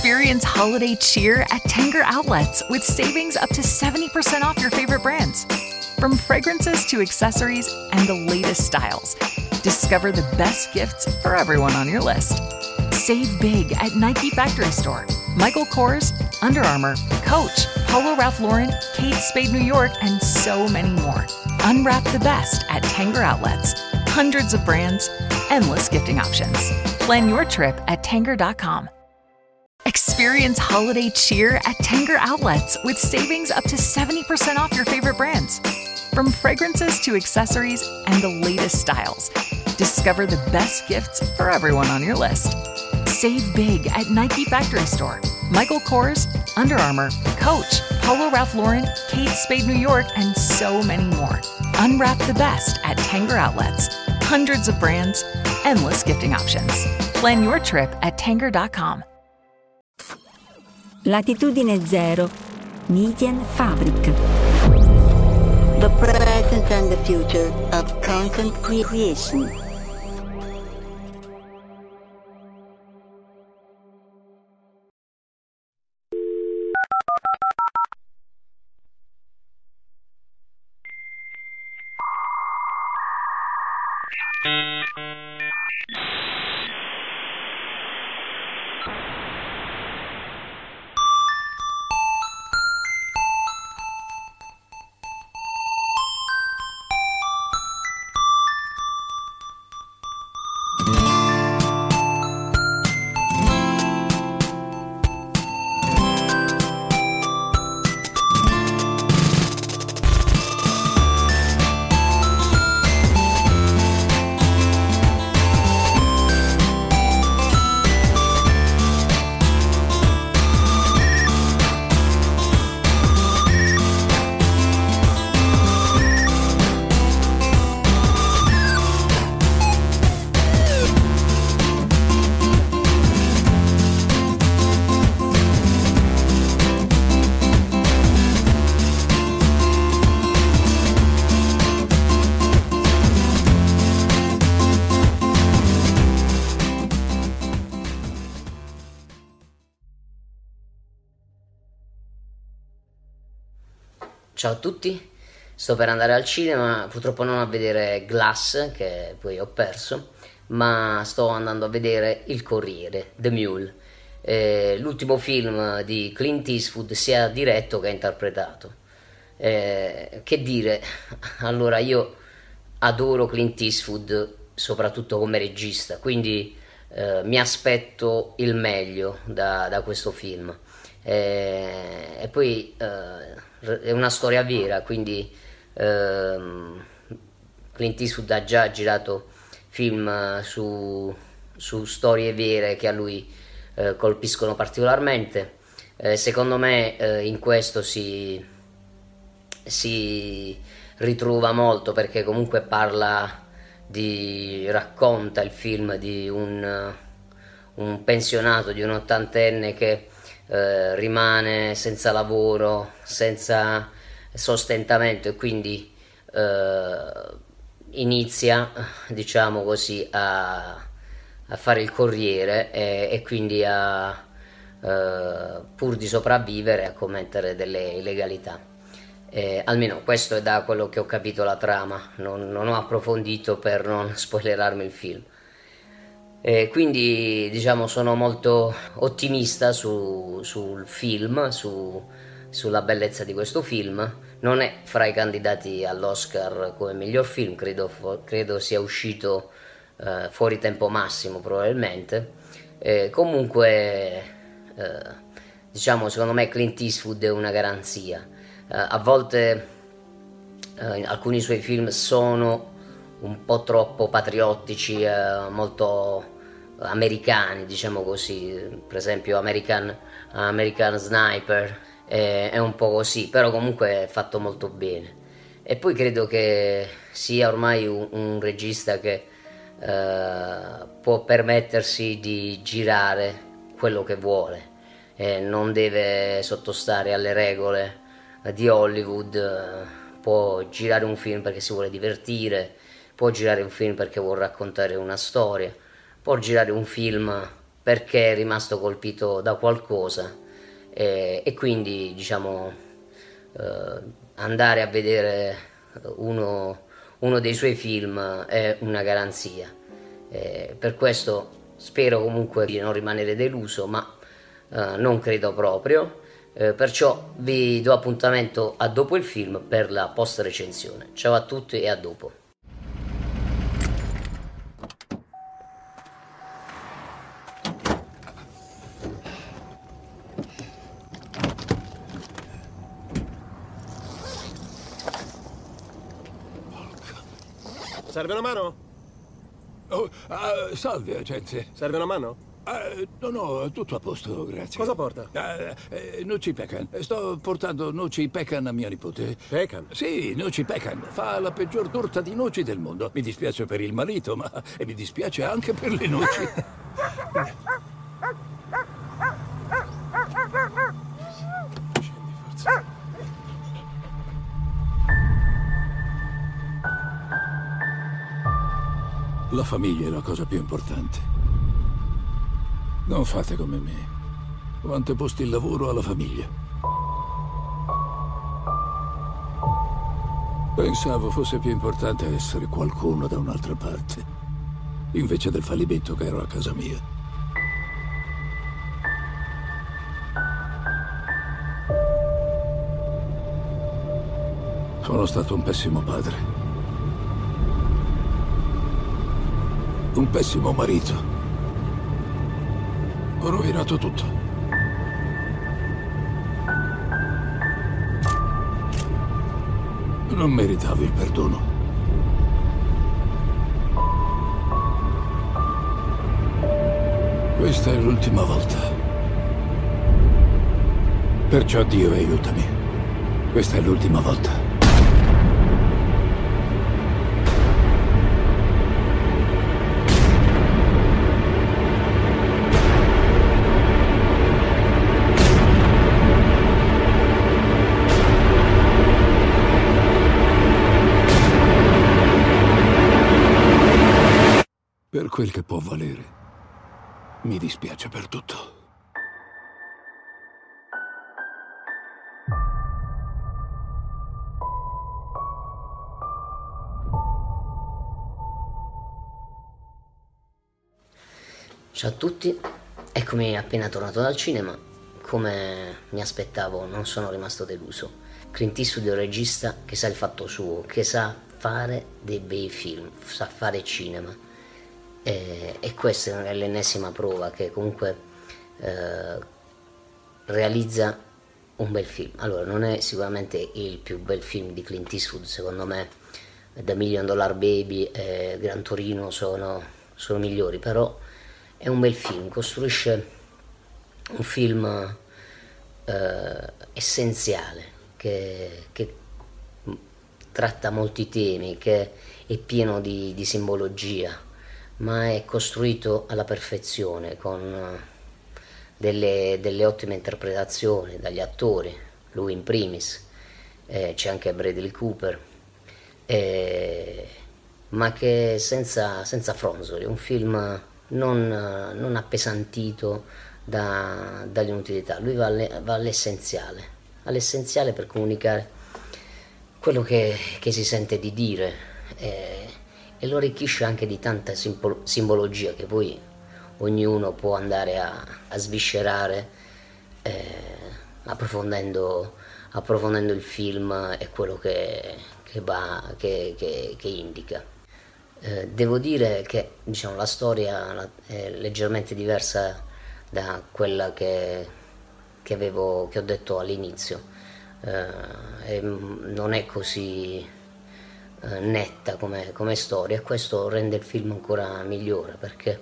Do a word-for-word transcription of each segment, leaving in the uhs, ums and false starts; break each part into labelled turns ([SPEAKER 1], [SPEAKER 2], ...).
[SPEAKER 1] Experience holiday cheer at Tanger Outlets with savings up to seventy percent off your favorite brands. From fragrances to accessories and the latest styles, discover the best gifts for everyone on your list. Save big at Nike Factory Store, Michael Kors, Under Armour, Coach, Polo Ralph Lauren, Kate Spade New York, and so many more. Unwrap the best at Tanger Outlets. Hundreds of brands, endless gifting options. Plan your trip at Tanger dot com. Experience holiday cheer at Tanger Outlets with savings up to seventy percent off your favorite brands. From fragrances to accessories and the latest styles, discover the best gifts for everyone on your list. Save big at Nike Factory Store, Michael Kors, Under Armour, Coach, Polo Ralph Lauren, Kate Spade New York, and so many more. Unwrap the best at Tanger Outlets. Hundreds of brands, endless gifting options. Plan your trip at Tanger dot com.
[SPEAKER 2] Latitudine Zero, Median Fabric.
[SPEAKER 3] The present and the future of content creation.
[SPEAKER 4] Ciao a tutti, sto per andare al cinema, purtroppo non a vedere Glass, che poi ho perso, ma sto andando a vedere Il Corriere, The Mule, eh, l'ultimo film di Clint Eastwood sia diretto che interpretato. Eh, che dire, allora io adoro Clint Eastwood soprattutto come regista, quindi eh, mi aspetto il meglio da, da questo film. Eh, e poi eh, è una storia vera, quindi ehm, Clint Eastwood ha già girato film su, su storie vere che a lui eh, colpiscono particolarmente. Eh, secondo me eh, in questo si, si ritrova molto, perché comunque parla di racconta il film di un, un pensionato, di un ottantenne che Eh, rimane senza lavoro, senza sostentamento, e quindi eh, inizia, diciamo così, a, a fare il corriere e, e quindi a eh, pur di sopravvivere, a commettere delle illegalità. Eh, almeno questo è da quello che ho capito la trama, non, non ho approfondito per non spoilerarmi il film. E quindi diciamo sono molto ottimista su, sul film, su, sulla bellezza di questo film. Non è fra i candidati all'Oscar come miglior film, credo, credo sia uscito eh, fuori tempo massimo probabilmente. Eh, comunque eh, diciamo secondo me Clint Eastwood è una garanzia. Eh, a volte eh, alcuni suoi film sono un po' troppo patriottici, eh, molto americani, diciamo così, per esempio American, American Sniper eh, è un po' così, però comunque è fatto molto bene. E poi credo che sia ormai un, un regista che eh, può permettersi di girare quello che vuole, eh, non deve sottostare alle regole di Hollywood, eh, può girare un film perché si vuole divertire, può girare un film perché vuole raccontare una storia, può girare un film perché è rimasto colpito da qualcosa eh, e quindi diciamo eh, andare a vedere uno, uno dei suoi film è una garanzia. Eh, per questo spero comunque di non rimanere deluso, ma eh, non credo proprio. Eh, perciò vi do appuntamento a dopo il film per la post recensione. Ciao a tutti e a dopo.
[SPEAKER 5] Serve una mano?
[SPEAKER 6] Oh, uh, salve, agente.
[SPEAKER 5] Serve una mano?
[SPEAKER 6] Uh, no, no, tutto a posto, grazie.
[SPEAKER 5] Cosa porta?
[SPEAKER 6] Uh, eh, noci pecan. Sto portando noci pecan a mia nipote.
[SPEAKER 5] Pecan?
[SPEAKER 6] Sì, noci pecan. Fa la peggior torta di noci del mondo. Mi dispiace per il marito, ma e mi dispiace anche per le noci.
[SPEAKER 5] Scendi, forza.
[SPEAKER 6] La famiglia è la cosa più importante. Non fate come me. Ho anteposto il lavoro alla famiglia. Pensavo fosse più importante essere qualcuno da un'altra parte, invece del fallimento che ero a casa mia. Sono stato un pessimo padre. Un pessimo marito. Ho rovinato tutto. Non meritavo il perdono. Questa è l'ultima volta. Perciò Dio aiutami. Questa è l'ultima volta. Per quel che può valere, mi dispiace per tutto.
[SPEAKER 4] Ciao a tutti, eccomi appena tornato dal cinema. Come mi aspettavo, non sono rimasto deluso. Clint Eastwood è un regista che sa il fatto suo, che sa fare dei bei film, sa fare cinema. E, e questa è l'ennesima prova che comunque eh, realizza un bel film. Allora, non è sicuramente il più bel film di Clint Eastwood, secondo me The Million Dollar Baby e Gran Torino sono, sono migliori, però è un bel film, costruisce un film eh, essenziale che, che tratta molti temi, che è pieno di, di simbologia, ma è costruito alla perfezione, con delle, delle ottime interpretazioni dagli attori, lui in primis, eh, c'è anche Bradley Cooper, eh, ma che senza, senza fronzoli, un film non, non appesantito da, dall'inutilità. Lui va, alle, va all'essenziale, all'essenziale per comunicare quello che, che si sente di dire, eh, e lo arricchisce anche di tanta simbolo- simbologia che poi ognuno può andare a, a sviscerare eh, approfondendo, approfondendo il film e quello che, che, va, che, che, che indica. Eh, devo dire che diciamo, la storia è leggermente diversa da quella che, che, avevo, che ho detto all'inizio, eh, e non è così netta come, come storia, e questo rende il film ancora migliore, perché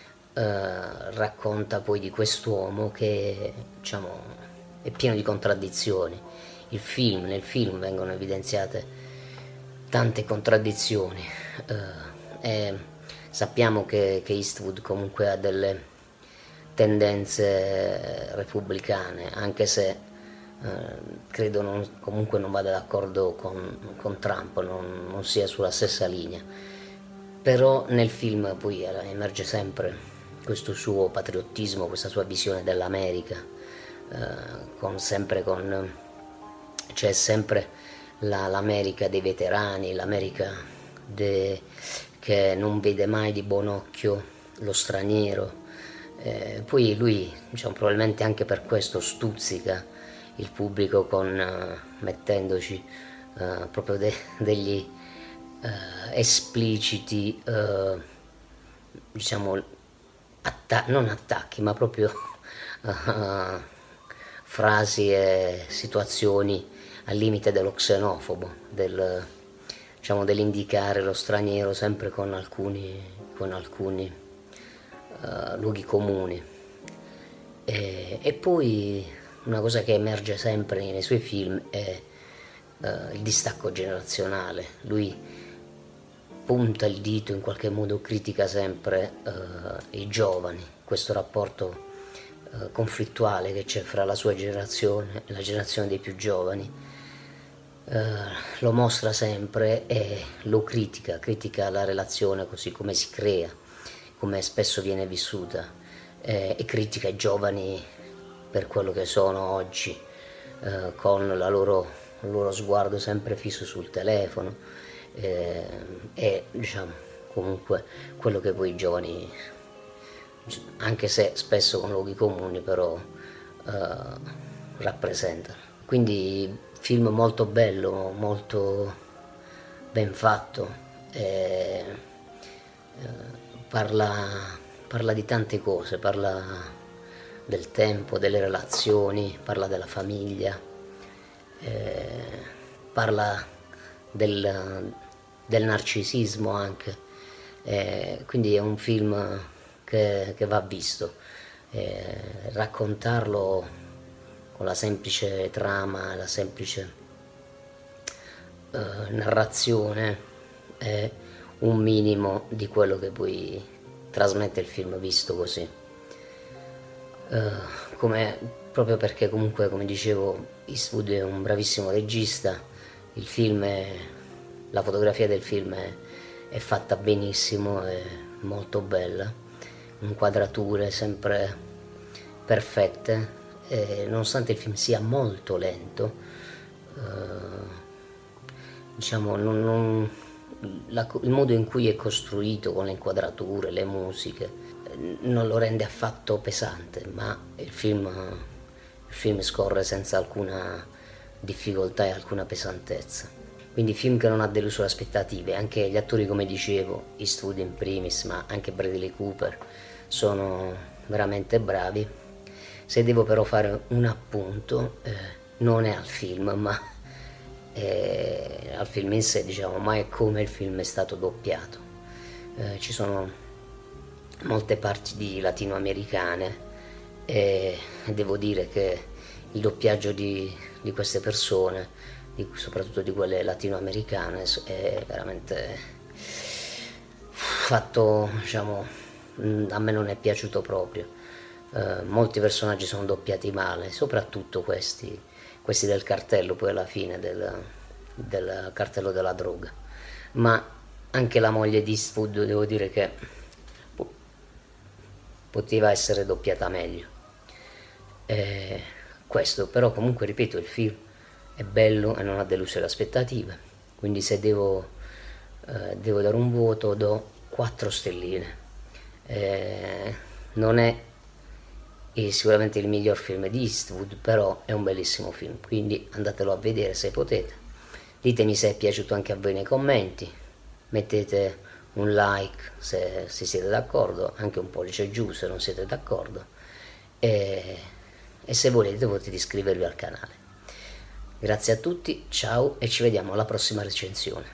[SPEAKER 4] eh, racconta poi di quest'uomo che diciamo è pieno di contraddizioni. Il film, nel film vengono evidenziate tante contraddizioni, eh, e sappiamo che, che Eastwood comunque ha delle tendenze repubblicane, anche se Uh, credo non, comunque non vada d'accordo con, con Trump, non, non sia sulla stessa linea, però nel film poi emerge sempre questo suo patriottismo, questa sua visione dell'America, eh, con sempre con c'è sempre la, l'America dei veterani, l'America de, che non vede mai di buon occhio lo straniero. Eh, poi lui, diciamo, probabilmente anche per questo stuzzica il pubblico con uh, mettendoci uh, proprio de, degli uh, espliciti, uh, diciamo, atta- non attacchi, ma proprio uh, frasi e situazioni al limite dello xenofobo, del, diciamo, dell'indicare lo straniero sempre con alcuni, con alcuni uh, luoghi comuni. E, e poi una cosa che emerge sempre nei suoi film è uh, il distacco generazionale. Lui punta il dito, in qualche modo critica sempre uh, i giovani, questo rapporto uh, conflittuale che c'è fra la sua generazione e la generazione dei più giovani. Uh, lo mostra sempre e lo critica, critica la relazione così come si crea, come spesso viene vissuta, eh, e critica i giovani per quello che sono oggi, uh, con la loro, il loro sguardo sempre fisso sul telefono, eh, e diciamo comunque quello che poi i giovani, anche se spesso con luoghi comuni, però uh, rappresentano. Quindi film molto bello, molto ben fatto, eh, eh, parla, parla di tante cose, parla del tempo, delle relazioni, parla della famiglia, eh, parla del, del narcisismo anche, eh, quindi è un film che, che va visto. Eh, raccontarlo con la semplice trama, la semplice uh, narrazione è un minimo di quello che poi trasmette il film visto così. Uh, come, proprio perché comunque, come dicevo, Eastwood è un bravissimo regista, il film è, la fotografia del film è, è fatta benissimo, è molto bella, inquadrature sempre perfette. Eh, nonostante il film sia molto lento, eh, diciamo, non, non, la, il modo in cui è costruito con le inquadrature, le musiche, eh, non lo rende affatto pesante, ma il film, il film scorre senza alcuna difficoltà e alcuna pesantezza. Quindi film che non ha deluso le aspettative, anche gli attori, come dicevo, Eastwood in primis, ma anche Bradley Cooper, sono veramente bravi. Se devo però fare un appunto, eh, non è al film, ma è al film in sé, diciamo, ma è come il film è stato doppiato. Eh, ci sono molte parti di latinoamericane e devo dire che il doppiaggio di, di queste persone, di, soprattutto di quelle latinoamericane, è veramente fatto, diciamo, a me non è piaciuto proprio. Uh, molti personaggi sono doppiati male, soprattutto questi, questi del cartello, poi alla fine del, del cartello della droga. Ma anche la moglie di Eastwood, devo dire che po- poteva essere doppiata meglio. E questo, però, comunque, ripeto, il film è bello e non ha deluso le aspettative. Quindi, se devo, uh, devo dare un voto, do quattro stelline. E non è è sicuramente il miglior film di Eastwood, però è un bellissimo film, quindi andatelo a vedere se potete. Ditemi se è piaciuto anche a voi nei commenti, mettete un like se, se siete d'accordo, anche un pollice giù se non siete d'accordo, e, e se volete potete iscrivervi al canale. Grazie a tutti, ciao e ci vediamo alla prossima recensione.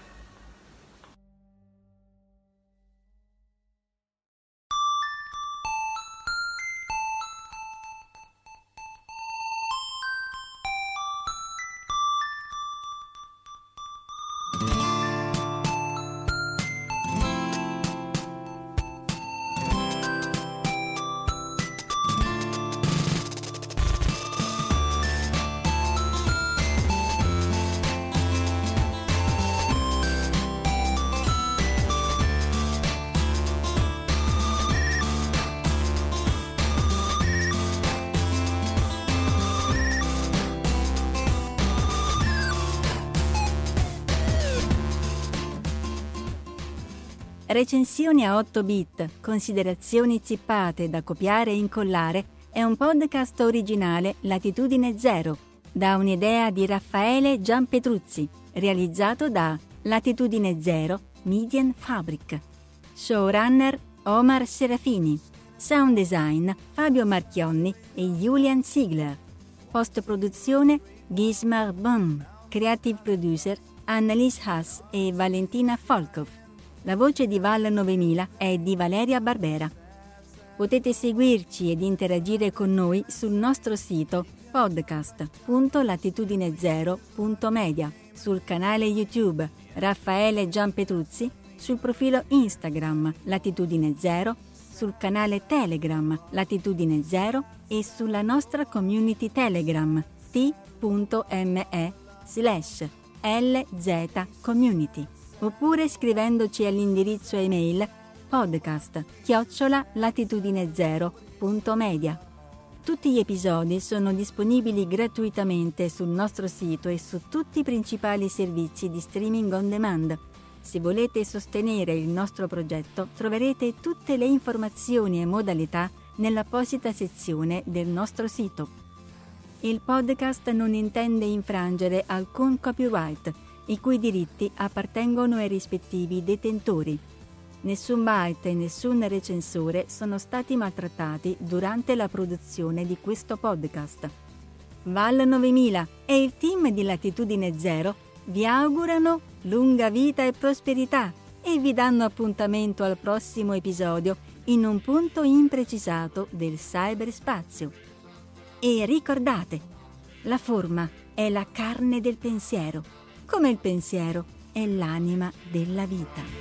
[SPEAKER 2] Recensioni a otto bit, considerazioni zippate da copiare e incollare è un podcast originale Latitudine Zero, da un'idea di Raffaele Giampetruzzi, realizzato da Latitudine Zero Media Fabric. Showrunner Omar Serafini. Sound design Fabio Marchionni e Julian Ziegler. Post-produzione Gismar Bum. Creative producer Annalise Haas e Valentina Volkov. La voce di Val novemila è di Valeria Barbera. Potete seguirci ed interagire con noi sul nostro sito podcast punto latitudine zero punto media, sul canale YouTube Raffaele Giampetruzzi, sul profilo Instagram Latitudine Zero, sul canale Telegram Latitudine Zero e sulla nostra community Telegram t.me slash lz community, oppure scrivendoci all'indirizzo email podcast chiocciola latitudine zero punto media. Tutti gli episodi sono disponibili gratuitamente sul nostro sito e su tutti i principali servizi di streaming on demand. Se volete sostenere il nostro progetto, troverete tutte le informazioni e modalità nell'apposita sezione del nostro sito. Il podcast non intende infrangere alcun copyright, i cui diritti appartengono ai rispettivi detentori. Nessun byte e nessun recensore sono stati maltrattati durante la produzione di questo podcast. Val novemila e il team di Latitudine Zero vi augurano lunga vita e prosperità e vi danno appuntamento al prossimo episodio in un punto imprecisato del cyberspazio. E ricordate, la forma è la carne del pensiero, come il pensiero è l'anima della vita.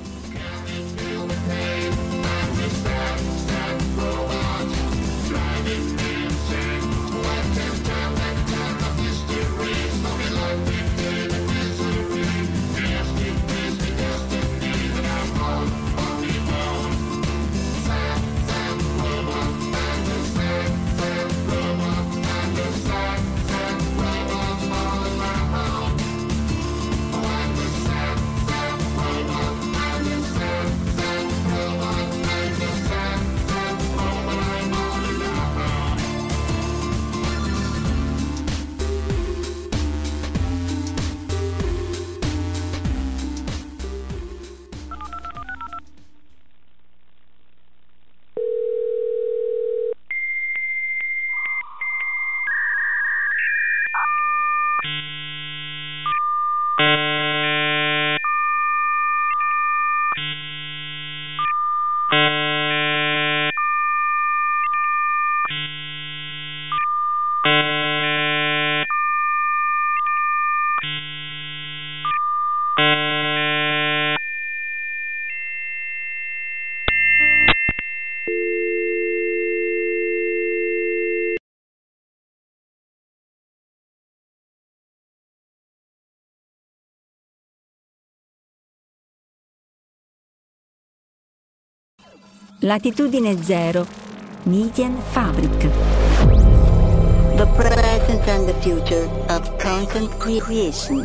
[SPEAKER 2] Latitudine Zero Media Fabric.
[SPEAKER 3] The present and the future of content creation.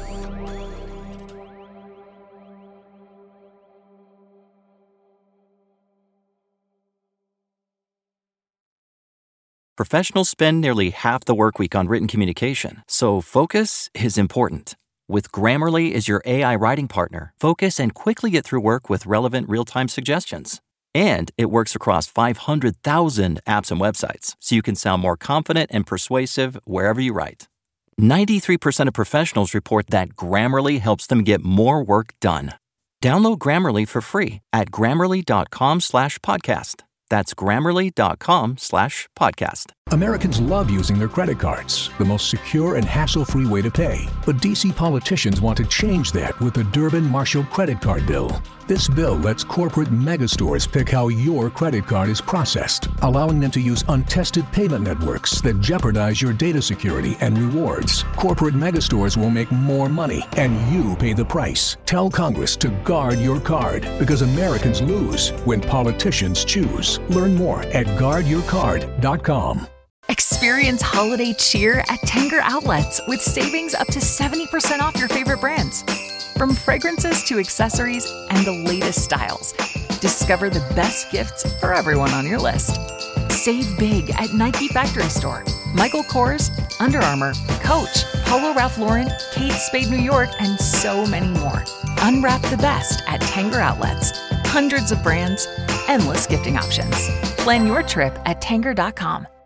[SPEAKER 7] Professionals spend nearly half the work week on written communication, so focus is important. With Grammarly as your A I writing partner, focus and quickly get through work with relevant real-time suggestions. And it works across five hundred thousand apps and websites, so you can sound more confident and persuasive wherever you write. ninety-three percent of professionals report that Grammarly helps them get more work done. Download Grammarly for free at grammarly.com slash podcast. That's grammarly.com slash podcast.
[SPEAKER 8] Americans love using their credit cards, the most secure and hassle-free way to pay. But D C politicians want to change that with the Durbin-Marshall credit card bill. This bill lets corporate megastores pick how your credit card is processed, allowing them to use untested payment networks that jeopardize your data security and rewards. Corporate megastores will make more money, and you pay the price. Tell Congress to guard your card, because Americans lose when politicians choose. Learn more at guard your card dot com.
[SPEAKER 1] Experience holiday cheer at Tanger Outlets with savings up to seventy percent off your favorite brands. From fragrances to accessories and the latest styles, discover the best gifts for everyone on your list. Save big at Nike Factory Store, Michael Kors, Under Armour, Coach, Polo Ralph Lauren, Kate Spade New York, and so many more. Unwrap the best at Tanger Outlets. Hundreds of brands, endless gifting options. Plan your trip at Tanger dot com.